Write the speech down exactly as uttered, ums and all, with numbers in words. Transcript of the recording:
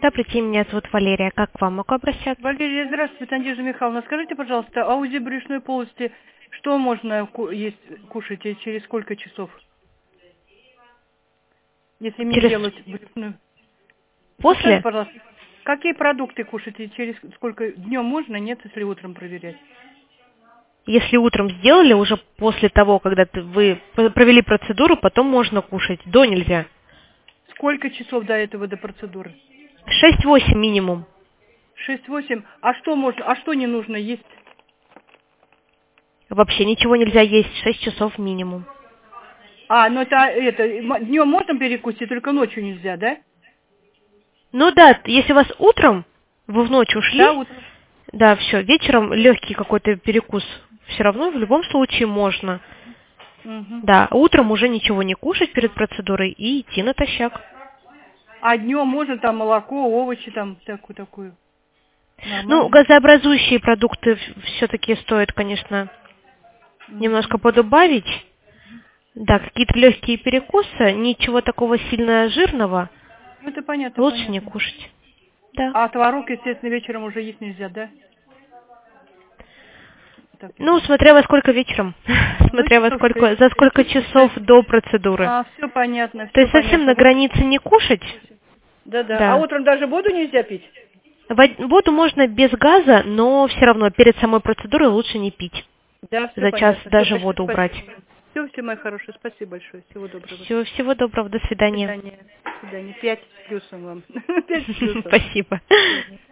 Добрый день, меня зовут Валерия. Как к вам могу обращаться? Валерия, здравствуйте, Надежда Михайловна. Скажите, пожалуйста, а УЗИ брюшной полости, что можно ку- есть, кушать и через сколько часов? Если мне Через... делать брюшную... Подскажите, После? пожалуйста, какие продукты кушать и через сколько днем можно, нет, если утром проверять? Если утром сделали, уже после того, когда ты- вы п- провели процедуру, потом можно кушать. До нельзя. Сколько часов до этого, до процедуры? шесть-восемь минимум. Шесть-восемь. А что можно, а что не нужно есть? Вообще ничего нельзя есть. шесть часов минимум. А, ну это, это днем можно перекусить, только ночью нельзя, да? Ну да, если у вас утром, вы в ночь ушли, Да, утром. да, все, вечером легкий какой-то перекус. Все равно в любом случае можно. Мгм. Да, утром уже ничего не кушать перед процедурой и идти натощак. А днем можно там молоко, овощи, там такую такую. Ну, Нормально? газообразующие продукты все-таки стоит, конечно, немножко Мгм. подубавить. Да, какие-то легкие перекусы, ничего такого сильно жирного Ну, это понятно, лучше не понятно. кушать. Да. А творог, естественно, вечером уже есть нельзя, да? Так я Ну, поняла. смотря во сколько вечером, Ну, смотря во часов сколько, шесть. за сколько часов Шесть. до процедуры. А, все понятно, То все есть совсем понятно. на Вот. границе не кушать, Да-да. А да. утром даже воду нельзя пить? Вод- Воду можно без газа, но все равно перед самой процедурой лучше не пить. Да, все За час понятно. Все даже большое воду убрать. спасибо. Все, все, мои хорошие, спасибо большое. Всего доброго. Все, всего доброго, до До свидания. свидания. До свидания. Пять с плюсом вам. Пять с плюсом. Спасибо. До свидания.